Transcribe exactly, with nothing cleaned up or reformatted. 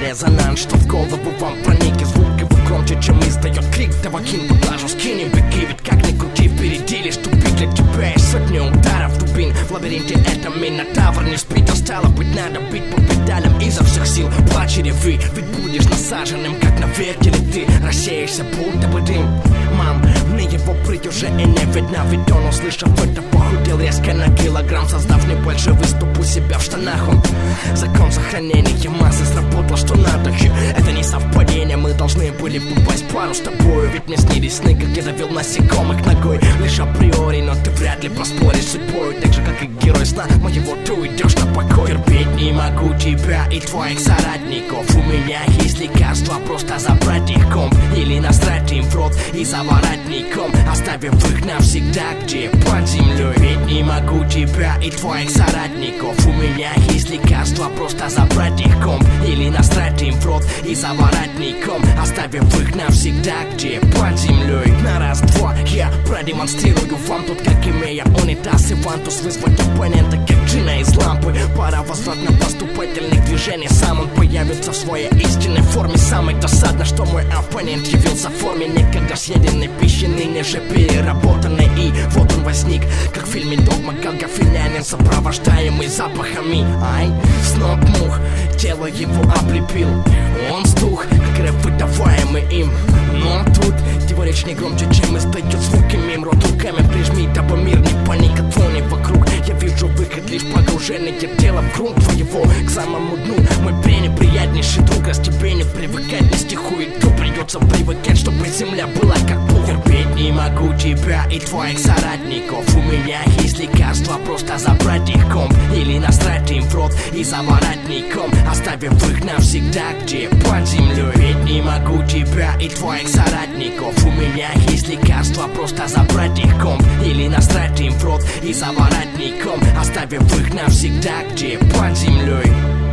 резонанс, что в голову вам проник, и звук его громче, чем издает крик. Тавакин по плажу скинем беги, ведь как ни крути, впереди лишь тупик. Для тебя есть сотни ударов дубин, в лабиринте это минотавр не спит, а стало быть надо бить по педалям изо всех сил. Плачь и реви, ведь будешь насаженным, как на вертеле ты рассеешься, будто бы дым. Мам, мне его прыть уже и не видно, ведь он, услышав это, похудел резко на килограмм, создав небольшой выступ у себя в штанах. Он закон сохранения массы сработал, что надо. Это не совпадение, мы должны были попасть в пару с тобою, ведь мне снились сны, как я довел насекомых ногой. Лишь априори, но ты вряд ли проспоришь с судьбой, так же, как и герой сна моего, ты уйдешь на покой. Терпеть не могу тебя и твоих соратников, у меня есть лекарство, просто забрать их комп или насрать им в рот и заворотником, оставив их навсегда, где под землей. Ведь не могу тебя и твоих соратников, у меня есть лекарство, просто забрать их комп или насрать им в рот и заворотником, оставив их навсегда, где под землей. На раз-два я продемонстрирую вам тут, как имея унитаз и вантус, вызвать оппонента, как джина из лампы. Пора возвратно-поступательных движений, сам он появится в своей истинной форме. Самое досадно, что мой оппонент явился в форме некогда съеденной пищи, ныне же переработанной. И вот он возник, как в фильме «Догма», голгофинянин, сопровождаемый запахами. Ай, сноп мух, тело его облепил, он стух, как рэп, выдаваемый им. Но тут его речь не громче, чем издает звуки мим. Рот руками прижми, дабы мир не паник от вони вокруг. Я вижу выход, лишь погружение тела в грунт твоего, к самому дну. Мой пренеприятнейший друг, раз тебе не привыкать, нести хуету придется привыкать, чтобы земля была как пух. Терпеть не могу тебя и твоих соратников, у меня есть лекарство, просто забрать их комп или насрать им в рот и заворотником, оставив их навсегда, где под землей. Ведь не могу тебя и твоих соратников, у меня есть лекарство, просто забрать их комп или насрать им в рот и заворотником, оставив их навсегда, где под землей.